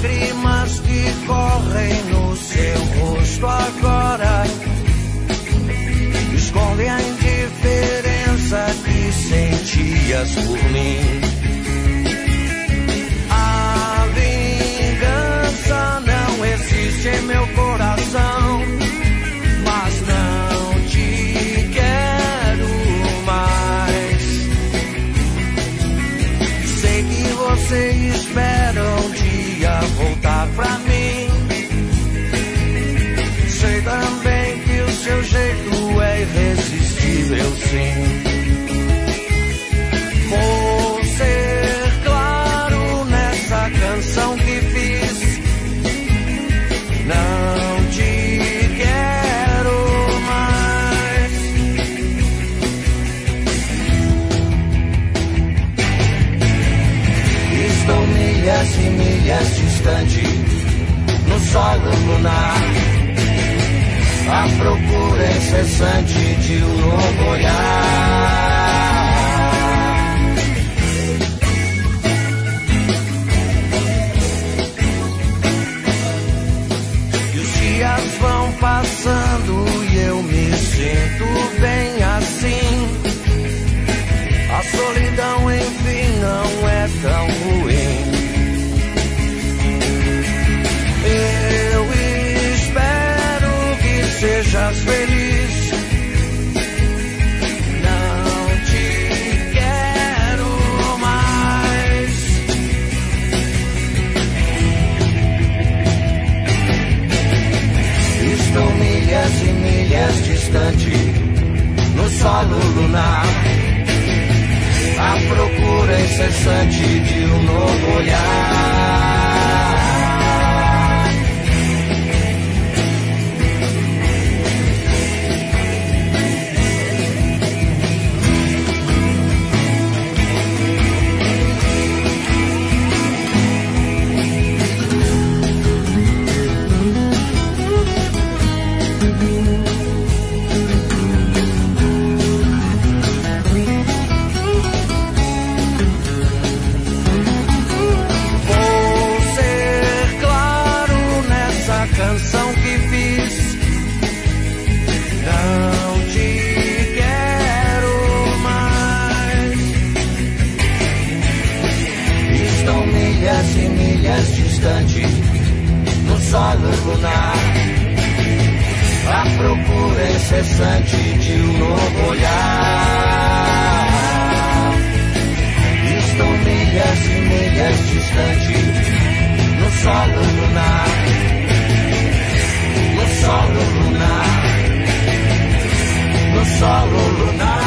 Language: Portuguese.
lágrimas que correm no seu rosto agora escondem a indiferença que sentias por mim. A vingança não existe em meu coração, mas não te quero mais. Sei que você espera um dia voltar pra mim. Sei também que o seu jeito é irresistível, sim. Vou ser claro nessa canção que fiz. Não te quero mais. Estou milhas e milhas distante no solo lunar, à procura incessante de um novo olhar. E os dias vão passando e eu me sinto bem assim. A solidão, enfim, não é tão ruim. Eu espero que sejas feliz. Não te quero mais. Estou milhas e milhas distante no solo lunar, à procura incessante de um novo olhar. Canção que fiz. Não te quero mais. Estou milhas e milhas distante no solo lunar, à procura incessante de um novo olhar. Estou milhas e milhas distante no solo lunar, no solo lunar, no solo lunar.